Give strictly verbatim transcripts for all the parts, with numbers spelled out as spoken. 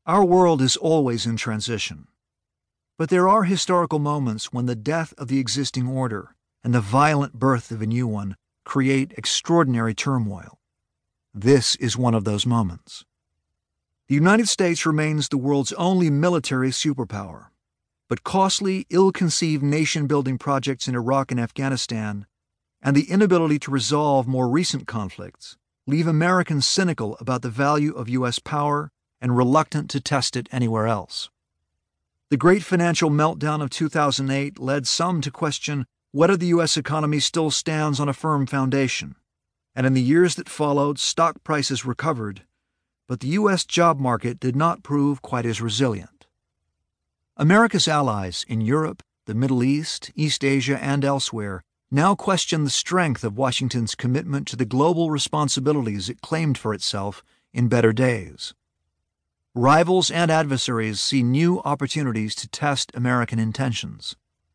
Our world is always in transition. But there are historical moments when the death of the existing order and the violent birth of a new one create extraordinary turmoil. This is one of those moments. The United States remains the world's only military superpower, but costly, ill-conceived nation-building projects in Iraq and Afghanistan and the inability to resolve more recent conflicts leave Americans cynical about the value of U S power and reluctant to test it anywhere else. The great financial meltdown of two thousand eight led some to question whether the U S economy still stands on a firm foundation, and in the years that followed, stock prices recovered, but the U S job market did not prove quite as resilient. America's allies in Europe, the Middle East, East Asia, and elsewhere now question the strength of Washington's commitment to the global responsibilities it claimed for itself in better days. Rivals and adversaries see new opportunities to test American intentions.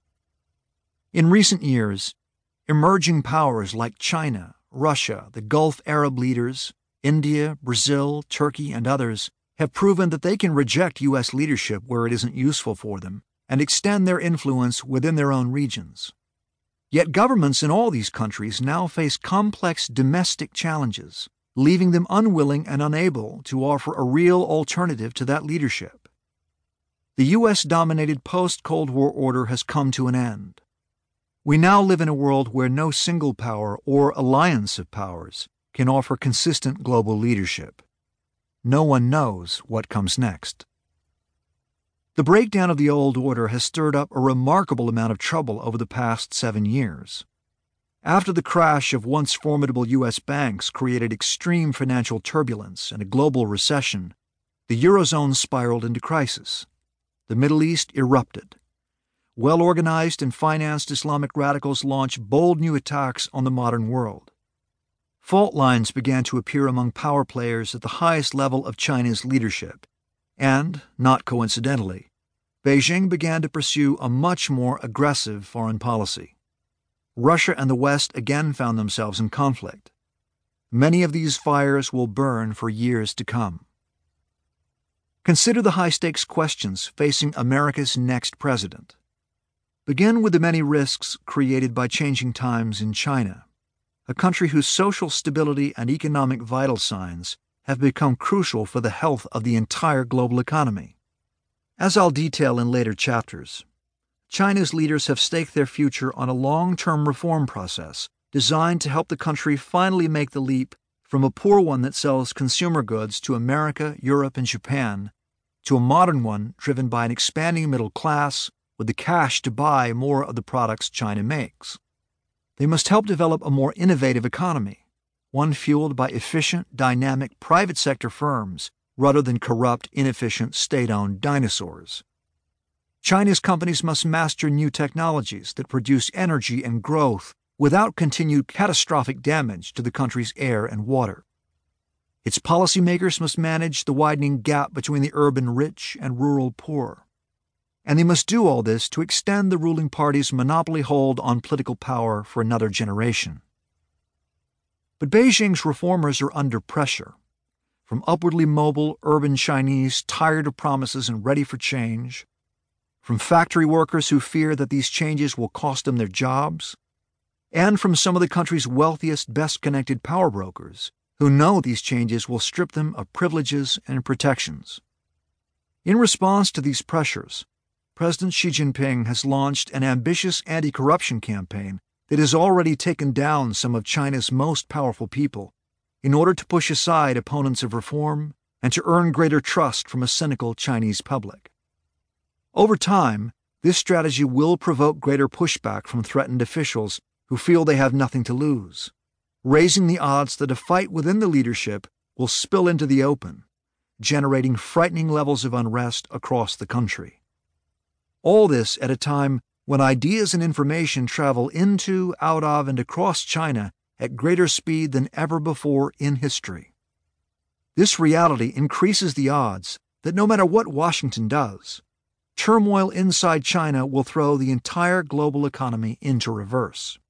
In recent years, emerging powers like China, Russia, the Gulf Arab leaders, India, Brazil, Turkey, and others have proven that they can reject U S leadership where it isn't useful for them and extend their influence within their own regions. Yet governments in all these countries now face complex domestic challenges, leaving them unwilling and unable to offer a real alternative to that leadership. The U S-dominated post-Cold War order has come to an end. We now live in a world where no single power or alliance of powers can offer consistent global leadership. No one knows what comes next. The breakdown of the old order has stirred up a remarkable amount of trouble over the past seven years. After the crash of once formidable U S banks created extreme financial turbulence and a global recession, the Eurozone spiraled into crisis. The Middle East erupted. Well-organized and financed Islamic radicals launched bold new attacks on the modern world. Fault lines began to appear among power players at the highest level of China's leadership, and, not coincidentally, Beijing began to pursue a much more aggressive foreign policy. Russia and the West again found themselves in conflict. Many of these fires will burn for years to come. Consider the high-stakes questions facing America's next president. Begin with the many risks created by changing times in China, a country whose social stability and economic vital signs have become crucial for the health of the entire global economy. As I'll detail in later chapters, China's leaders have staked their future on a long-term reform process designed to help the country finally make the leap from a poor one that sells consumer goods to America, Europe, and Japan to a modern one driven by an expanding middle class with the cash to buy more of the products China makes. They must help develop a more innovative economy, one fueled by efficient, dynamic private sector firms rather than corrupt, inefficient, state-owned dinosaurs. China's companies must master new technologies that produce energy and growth without continued catastrophic damage to the country's air and water. Its policymakers must manage the widening gap between the urban rich and rural poor. And they must do all this to extend the ruling party's monopoly hold on political power for another generation. But Beijing's reformers are under pressure. From upwardly mobile urban Chinese tired of promises and ready for change, from factory workers who fear that these changes will cost them their jobs, and from some of the country's wealthiest, best-connected power brokers who know these changes will strip them of privileges and protections. In response to these pressures, President Xi Jinping has launched an ambitious anti-corruption campaign that has already taken down some of China's most powerful people in order to push aside opponents of reform and to earn greater trust from a cynical Chinese public. Over time, this strategy will provoke greater pushback from threatened officials who feel they have nothing to lose, raising the odds that a fight within the leadership will spill into the open, generating frightening levels of unrest across the country. All this at a time when ideas and information travel into, out of, and across China at greater speed than ever before in history. This reality increases the odds that no matter what Washington does, turmoil inside China will throw the entire global economy into reverse.